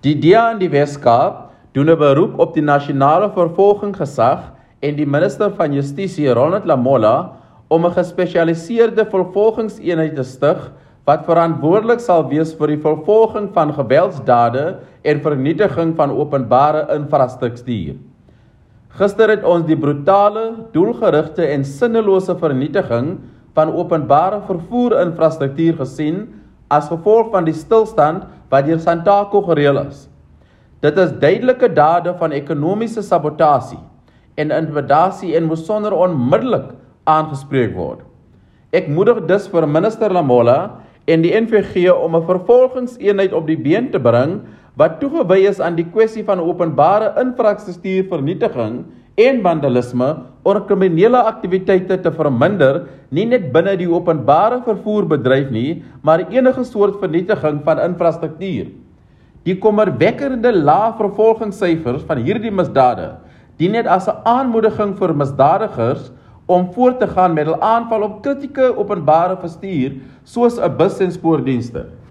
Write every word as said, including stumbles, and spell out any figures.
Die D A in die Wes-Kaap doen 'n beroep op die nasionale vervolgingsgesag en die minister van Justisie, Ronald Lamola, om 'n gespesialiseerde vervolgingseenheid te stig wat verantwoordelik sal wees vir die vervolging van geweldsdade en vernietiging van openbare infrastruktuur. Gister het ons die brutale, doelgerigte en sinnelose vernietiging van openbare vervoerinfrastruktuur gesien as gevolg van die stilstand wat deur Santaco gereël is. Dit is duidelike dade van ekonomiese sabotasie en intimidasie en moes sonder onmiddellik aangespreek word. Ek moedig dus vir minister Lamola en die N V G om 'n vervolgingseenheid op die been te bring wat toegewy is aan die kwessie van openbare infrastruktuurvernietiging en vandalisme om kriminele aktiwiteite te verminder, nie net binne die openbare vervoerbedryf nie, maar enige soort vernietiging van infrastruktuur. Die kommerwekkende lae vervolgingssyfers van hierdie misdade dien net as 'n aanmoediging vir misdadigers om voort te gaan met hul aanval op kritieke openbare bestuur soos 'n bus- en spoordienste.